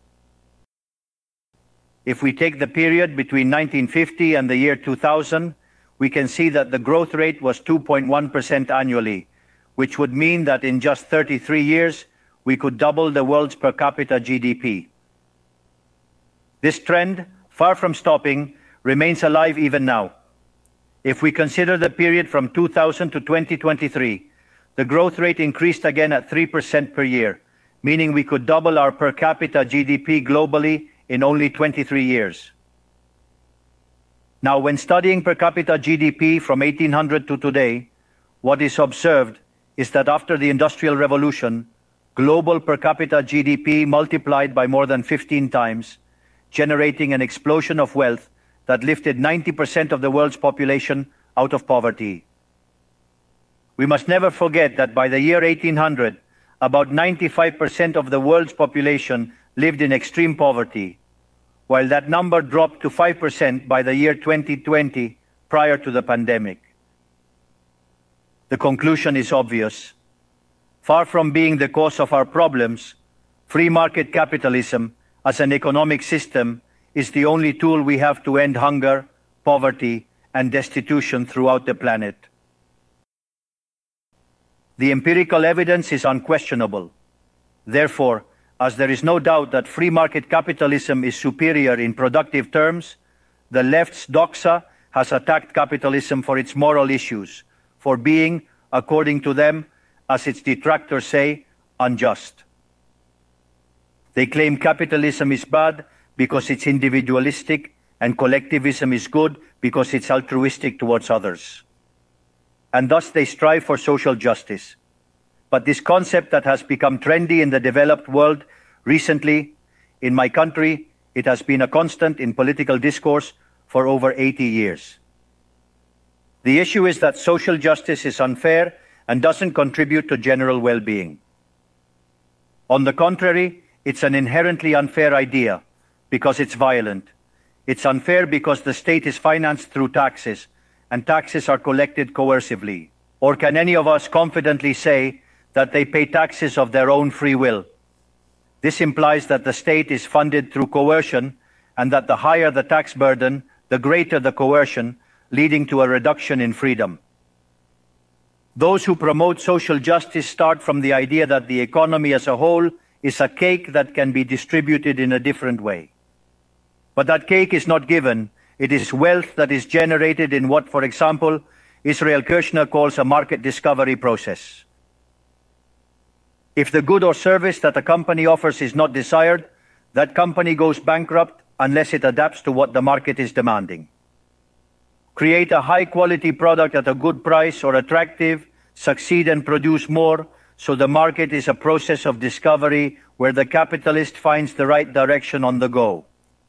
If we take the period between 1950 and the year 2000, we can see that the growth rate was 2.1% annually, which would mean that in just 33 years, we could double the world's per capita GDP. This trend, far from stopping, remains alive even now. If we consider the period from 2000 to 2023, the growth rate increased again at 3% per year, meaning we could double our per capita GDP globally in only 23 years. Now, when studying per capita GDP from 1800 to today, what is observed is that after the Industrial Revolution, global per capita GDP multiplied by more than 15 times, generating an explosion of wealth that lifted 90% of the world's population out of poverty. We must never forget that by the year 1800, about 95% of the world's population lived in extreme poverty, while that number dropped to 5% by the year 2020, prior to the pandemic. The conclusion is obvious. Far from being the cause of our problems, free market capitalism as an economic system is the only tool we have to end hunger, poverty, and destitution throughout the planet. The empirical evidence is unquestionable. Therefore, as there is no doubt that free market capitalism is superior in productive terms, the left's doxa has attacked capitalism for its moral issues, for being, according to them, as its detractors say, unjust. They claim capitalism is bad because it's individualistic and collectivism is good because it's altruistic towards others. And thus they strive for social justice. But this concept that has become trendy in the developed world recently, in my country, it has been a constant in political discourse for over 80 years. The issue is that social justice is unfair and doesn't contribute to general well-being. On the contrary, it's an inherently unfair idea because it's violent. It's unfair because the state is financed through taxes, and taxes are collected coercively. Or can any of us confidently say that they pay taxes of their own free will? This implies that the state is funded through coercion, and that the higher the tax burden, the greater the coercion, leading to a reduction in freedom. Those who promote social justice start from the idea that the economy as a whole is a cake that can be distributed in a different way. But that cake is not given. It is wealth that is generated in what, for example, Israel Kirzner calls a market discovery process. If the good or service that a company offers is not desired, that company goes bankrupt unless it adapts to what the market is demanding. Create a high-quality product at a good price or attractive, succeed and produce more, so the market is a process of discovery where the capitalist finds the right direction on the go.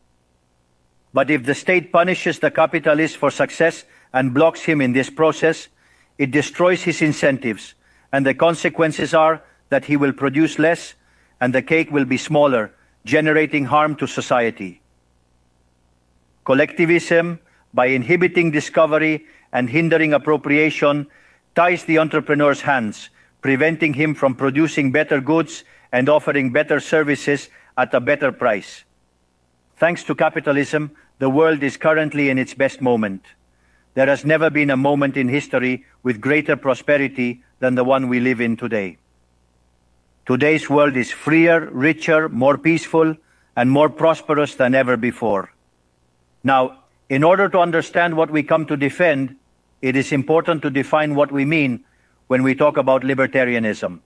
But if the state punishes the capitalist for success and blocks him in this process, it destroys his incentives, and the consequences are that he will produce less and the cake will be smaller, generating harm to society. Collectivism, by inhibiting discovery and hindering appropriation, ties the entrepreneur's hands, preventing him from producing better goods and offering better services at a better price. Thanks to capitalism, the world is currently in its best moment. There has never been a moment in history with greater prosperity than the one we live in today. Today's world is freer, richer, more peaceful, and more prosperous than ever before. Now, in order to understand what we come to defend, it is important to define what we mean when we talk about libertarianism.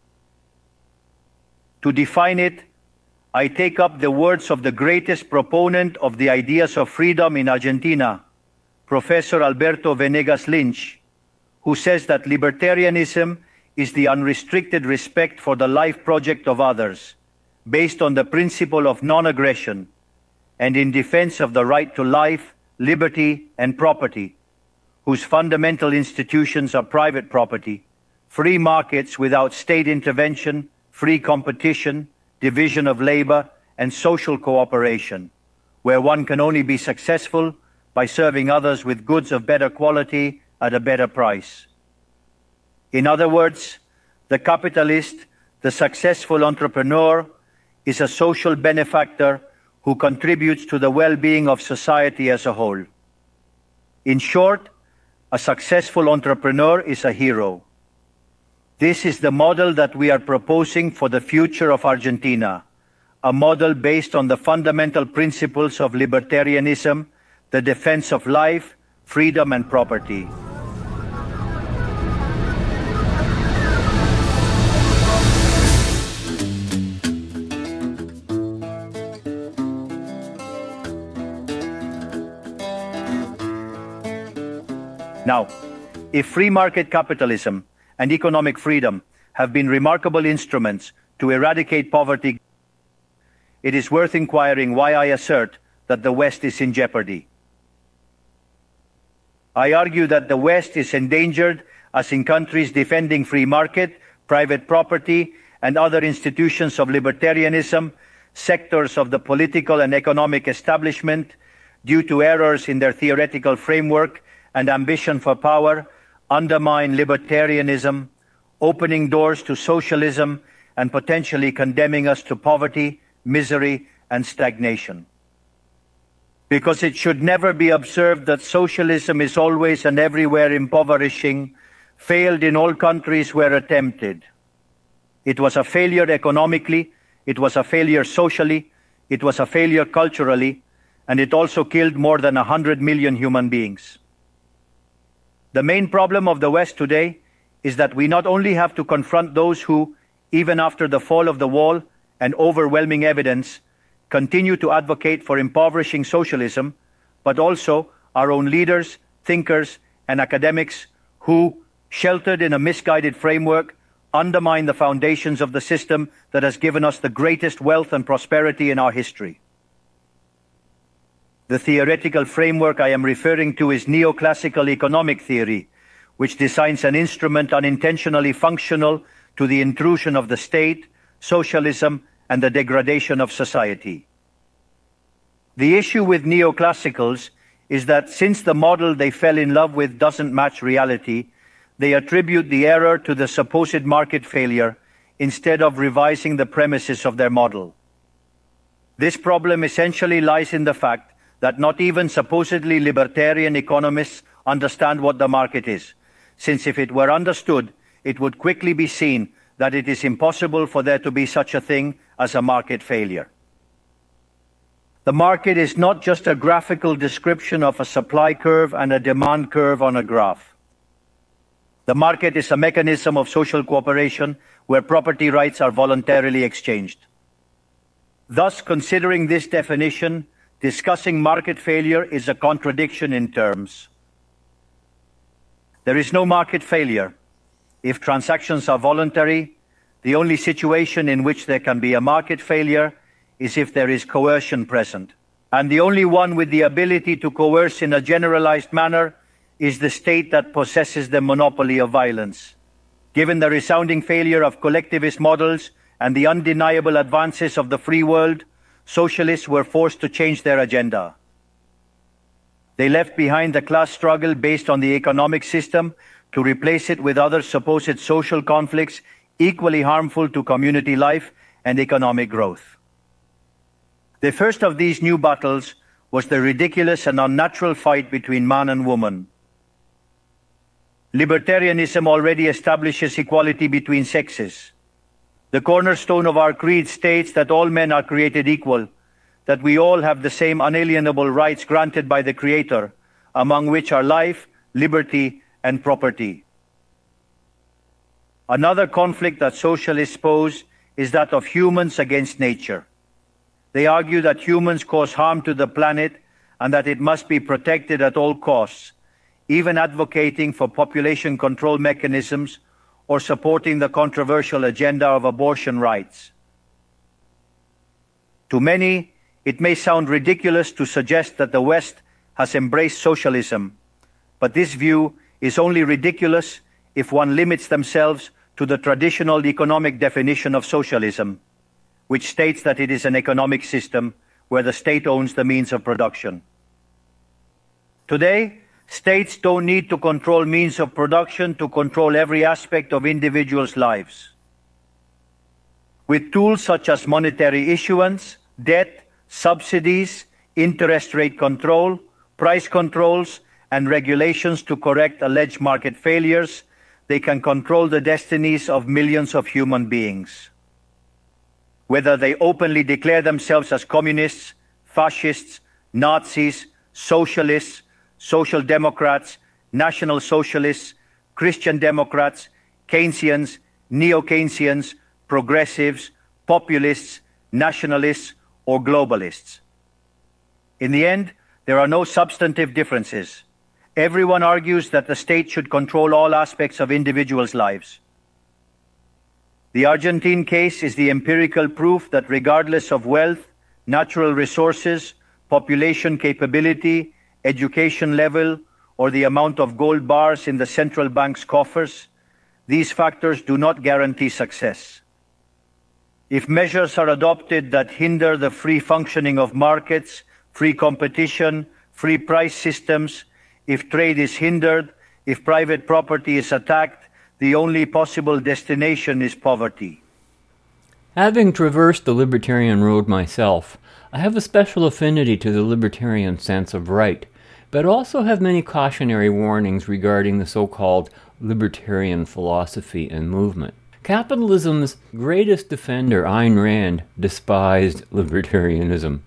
To define it, I take up the words of the greatest proponent of the ideas of freedom in Argentina, Professor Alberto Venegas Lynch, who says that libertarianism is the unrestricted respect for the life project of others, based on the principle of non-aggression, and in defense of the right to life, liberty, and property, whose fundamental institutions are private property, free markets without state intervention, free competition, division of labor, and social cooperation, where one can only be successful by serving others with goods of better quality at a better price. In other words, the capitalist, the successful entrepreneur, is a social benefactor who contributes to the well-being of society as a whole. In short, a successful entrepreneur is a hero. This is the model that we are proposing for the future of Argentina, a model based on the fundamental principles of libertarianism, the defense of life, freedom, and property. Now, if free market capitalism and economic freedom have been remarkable instruments to eradicate poverty, it is worth inquiring why I assert that the West is in jeopardy. I argue that the West is endangered as in countries defending free market, private property, and other institutions of libertarianism, sectors of the political and economic establishment, due to errors in their theoretical framework and ambition for power, undermine libertarianism, opening doors to socialism and potentially condemning us to poverty, misery, and stagnation. Because it should never be observed that socialism is always and everywhere impoverishing, failed in all countries where attempted. It was a failure economically, it was a failure socially, it was a failure culturally, and it also killed more than 100 million human beings. The main problem of the West today is that we not only have to confront those who, even after the fall of the wall and overwhelming evidence, continue to advocate for impoverishing socialism, but also our own leaders, thinkers, and academics who, sheltered in a misguided framework, undermine the foundations of the system that has given us the greatest wealth and prosperity in our history. The theoretical framework I am referring to is neoclassical economic theory, which designs an instrument unintentionally functional to the intrusion of the state, socialism, and the degradation of society. The issue with neoclassicals is that since the model they fell in love with doesn't match reality, they attribute the error to the supposed market failure instead of revising the premises of their model. This problem essentially lies in the fact that not even supposedly libertarian economists understand what the market is, since if it were understood, it would quickly be seen that it is impossible for there to be such a thing as a market failure. The market is not just a graphical description of a supply curve and a demand curve on a graph. The market is a mechanism of social cooperation where property rights are voluntarily exchanged. Thus, considering this definition, discussing market failure is a contradiction in terms. There is no market failure. If transactions are voluntary, the only situation in which there can be a market failure is if there is coercion present. And the only one with the ability to coerce in a generalized manner is the state that possesses the monopoly of violence. Given the resounding failure of collectivist models and the undeniable advances of the free world, socialists were forced to change their agenda. They left behind the class struggle based on the economic system to replace it with other supposed social conflicts equally harmful to community life and economic growth. The first of these new battles was the ridiculous and unnatural fight between man and woman. Libertarianism already establishes equality between sexes. The cornerstone of our creed states that all men are created equal, that we all have the same unalienable rights granted by the Creator, among which are life, liberty, and property. Another conflict that socialists pose is that of humans against nature. They argue that humans cause harm to the planet and that it must be protected at all costs, even advocating for population control mechanisms or supporting the controversial agenda of abortion rights. To many, it may sound ridiculous to suggest that the West has embraced socialism, but this view is only ridiculous if one limits themselves to the traditional economic definition of socialism, which states that it is an economic system where the state owns the means of production. Today, states don't need to control means of production to control every aspect of individuals' lives. With tools such as monetary issuance, debt, subsidies, interest rate control, price controls, and regulations to correct alleged market failures, they can control the destinies of millions of human beings. Whether they openly declare themselves as communists, fascists, Nazis, socialists, social democrats, national socialists, Christian Democrats, Keynesians, neo-Keynesians, progressives, populists, nationalists, or globalists. In the end, there are no substantive differences. Everyone argues that the state should control all aspects of individuals' lives. The Argentine case is the empirical proof that regardless of wealth, natural resources, population capability, education level, or the amount of gold bars in the central bank's coffers, these factors do not guarantee success. If measures are adopted that hinder the free functioning of markets, free competition, free price systems, if trade is hindered, if private property is attacked, the only possible destination is poverty. Having traversed the libertarian road myself, I have a special affinity to the libertarian sense of right, but also have many cautionary warnings regarding the so-called libertarian philosophy and movement. Capitalism's greatest defender, Ayn Rand, despised libertarianism.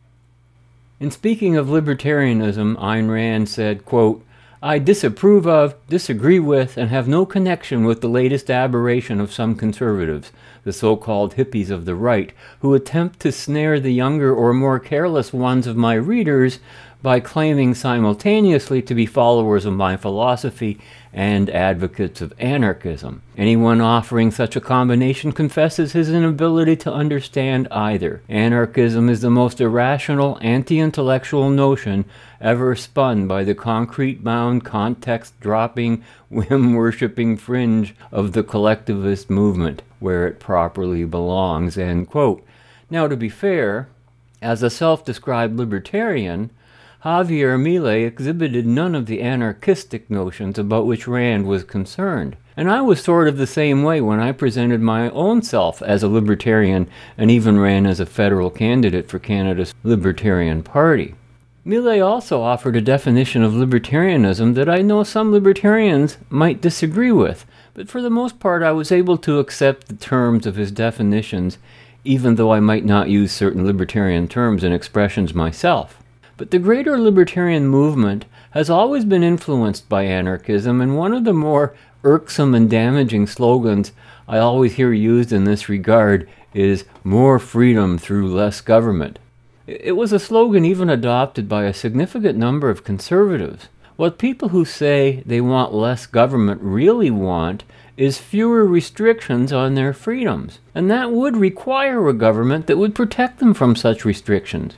In speaking of libertarianism, Ayn Rand said, quote, "I disapprove of, disagree with, and have no connection with the latest aberration of some conservatives, the so-called hippies of the right, who attempt to snare the younger or more careless ones of my readers by claiming simultaneously to be followers of my philosophy and advocates of anarchism. Anyone offering such a combination confesses his inability to understand either. Anarchism is the most irrational, anti-intellectual notion ever spun by the concrete-bound, context-dropping, whim-worshipping fringe of the collectivist movement, where it properly belongs," end quote. Now, to be fair, as a self-described libertarian, Javier Milei exhibited none of the anarchistic notions about which Rand was concerned. And I was sort of the same way when I presented my own self as a libertarian and even ran as a federal candidate for Canada's Libertarian Party. Milei also offered a definition of libertarianism that I know some libertarians might disagree with, but for the most part I was able to accept the terms of his definitions, even though I might not use certain libertarian terms and expressions myself. But the greater libertarian movement has always been influenced by anarchism, and one of the more irksome and damaging slogans I always hear used in this regard is "more freedom through less government." It was a slogan even adopted by a significant number of conservatives. What people who say they want less government really want is fewer restrictions on their freedoms, and that would require a government that would protect them from such restrictions.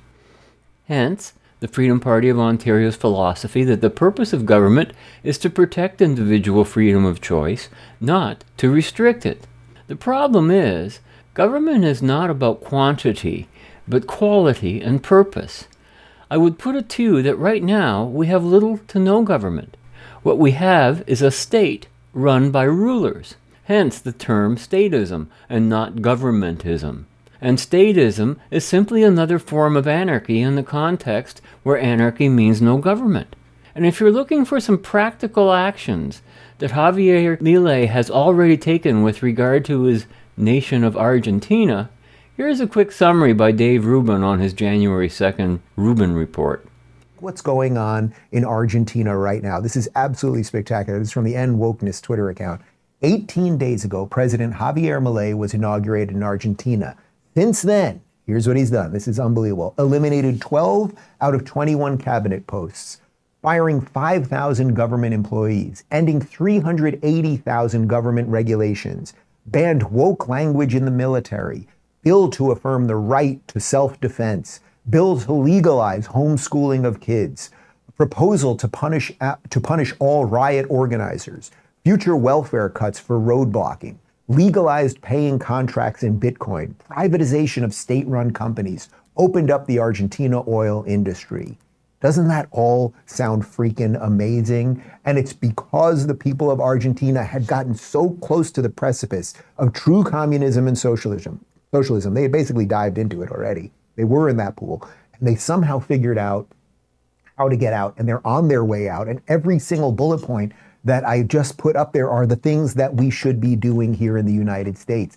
Hence, the Freedom Party of Ontario's philosophy that the purpose of government is to protect individual freedom of choice, not to restrict it. The problem is, government is not about quantity, but quality and purpose. I would put it to you that right now we have little to no government. What we have is a state run by rulers, hence the term statism and not governmentism. And statism is simply another form of anarchy in the context where anarchy means no government. And if you're looking for some practical actions that Javier Milei has already taken with regard to his nation of Argentina, here's a quick summary by Dave Rubin on his January 2nd Rubin Report. What's going on in Argentina right now? This is absolutely spectacular. This is from the End Wokeness Twitter account. 18 days ago, President Javier Milei was inaugurated in Argentina. Since then, here's what he's done. This is unbelievable. Eliminated 12 out of 21 cabinet posts, firing 5,000 government employees, ending 380,000 government regulations, banned woke language in the military, bill to affirm the right to self-defense, bill to legalize homeschooling of kids, proposal to punish all riot organizers, future welfare cuts for road blocking, legalized paying contracts in Bitcoin, privatization of state-run companies, opened up the Argentina oil industry. Doesn't that all sound freaking amazing? And it's because the people of Argentina had gotten so close to the precipice of true communism and socialism. They had basically dived into it already. They were in that pool, and they somehow figured out how to get out, and they're on their way out. And every single bullet point that I just put up there are the things that we should be doing here in the United States.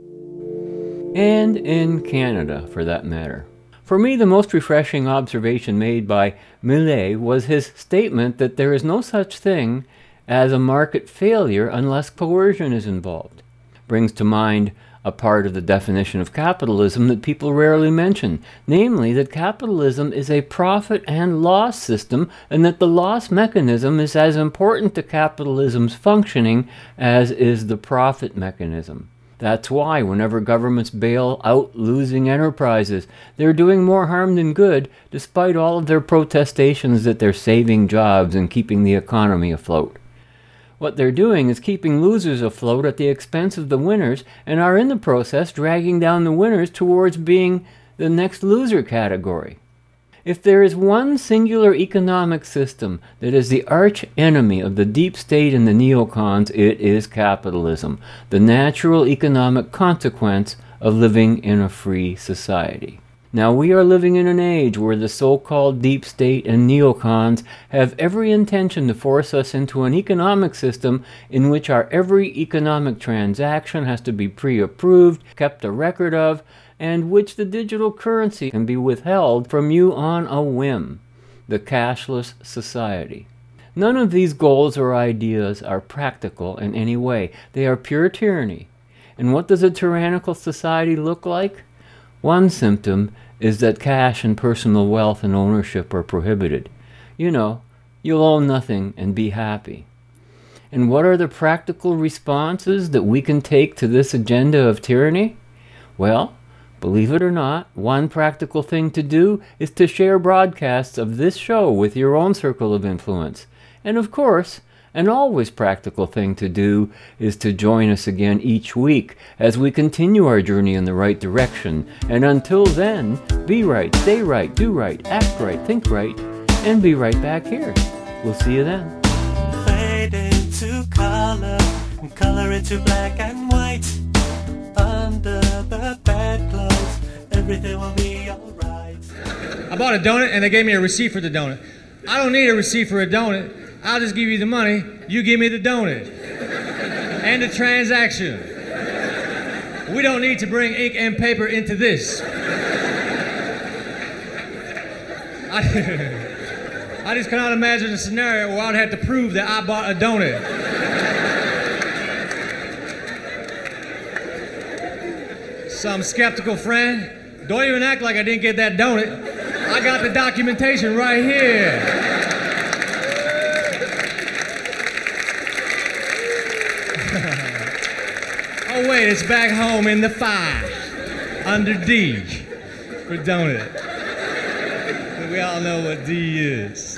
And in Canada, for that matter. For me, the most refreshing observation made by Milei was his statement that there is no such thing as a market failure unless coercion is involved. Brings to mind a part of the definition of capitalism that people rarely mention, namely that capitalism is a profit and loss system, and that the loss mechanism is as important to capitalism's functioning as is the profit mechanism. That's why whenever governments bail out losing enterprises, they're doing more harm than good, despite all of their protestations that they're saving jobs and keeping the economy afloat. What they're doing is keeping losers afloat at the expense of the winners, and are in the process dragging down the winners towards being the next loser category. If there is one singular economic system that is the arch enemy of the deep state and the neocons, it is capitalism, the natural economic consequence of living in a free society. Now, we are living in an age where the so-called deep state and neocons have every intention to force us into an economic system in which our every economic transaction has to be pre-approved, kept a record of, and which the digital currency can be withheld from you on a whim, the cashless society. None of these goals or ideas are practical in any way. They are pure tyranny. And what does a tyrannical society look like? One symptom is that cash and personal wealth and ownership are prohibited. You know, you'll own nothing and be happy. And what are the practical responses that we can take to this agenda of tyranny? Well, believe it or not, one practical thing to do is to share broadcasts of this show with your own circle of influence. And of course, an always practical thing to do is to join us again each week as we continue our journey in the right direction. And until then, be right, stay right, do right, act right, think right, and be right back here. We'll see you then. Fade into color and color into black and white. Under the bedclothes, everything will be alright. I bought a donut and they gave me a receipt for the donut. I don't need a receipt for a donut. I'll just give you the money, you give me the donut. And the transaction. We don't need to bring ink and paper into this. I just cannot imagine a scenario where I'd have to prove that I bought a donut. Some skeptical friend, don't even act like I didn't get that donut. I got the documentation right here. Oh wait, it's back home in the file, under D, for donut. We all know what D is.